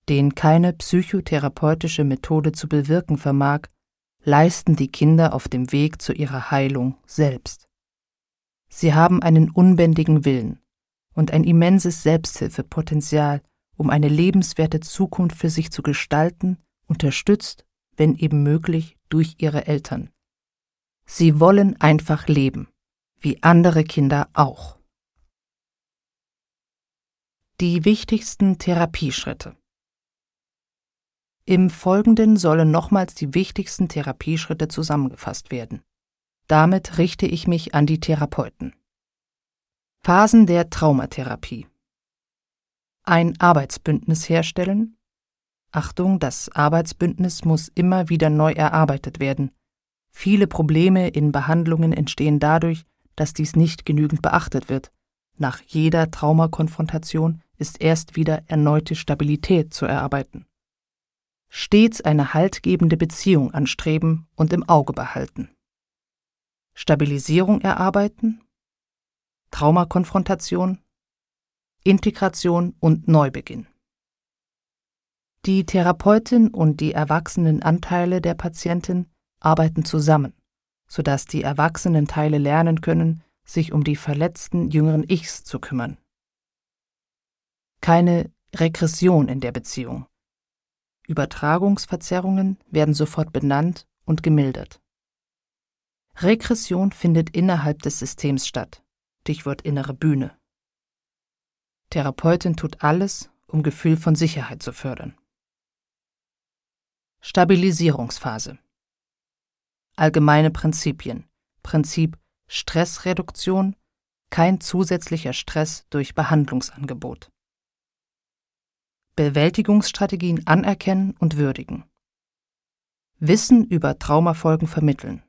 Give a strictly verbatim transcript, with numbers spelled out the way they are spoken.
den keine psychotherapeutische Methode zu bewirken vermag, leisten die Kinder auf dem Weg zu ihrer Heilung selbst. Sie haben einen unbändigen Willen und ein immenses Selbsthilfepotenzial, um eine lebenswerte Zukunft für sich zu gestalten, unterstützt, wenn eben möglich, durch ihre Eltern. Sie wollen einfach leben, wie andere Kinder auch. Die wichtigsten Therapieschritte. Im Folgenden sollen nochmals die wichtigsten Therapieschritte zusammengefasst werden. Damit richte ich mich an die Therapeuten. Phasen der Traumatherapie. Ein Arbeitsbündnis herstellen. Achtung, das Arbeitsbündnis muss immer wieder neu erarbeitet werden. Viele Probleme in Behandlungen entstehen dadurch, dass dies nicht genügend beachtet wird. Nach jeder Traumakonfrontation ist erst wieder erneute Stabilität zu erarbeiten. Stets eine haltgebende Beziehung anstreben und im Auge behalten. Stabilisierung erarbeiten, Traumakonfrontation, Integration und Neubeginn. Die Therapeutin und die erwachsenen Anteile der Patientin arbeiten zusammen, sodass die erwachsenen Teile lernen können, sich um die verletzten jüngeren Ichs zu kümmern. Keine Regression in der Beziehung. Übertragungsverzerrungen werden sofort benannt und gemildert. Regression findet innerhalb des Systems statt. Stichwort innere Bühne. Therapeutin tut alles, um Gefühl von Sicherheit zu fördern. Stabilisierungsphase. Allgemeine Prinzipien. Prinzip Stressreduktion, kein zusätzlicher Stress durch Behandlungsangebot. Bewältigungsstrategien anerkennen und würdigen. Wissen über Traumafolgen vermitteln.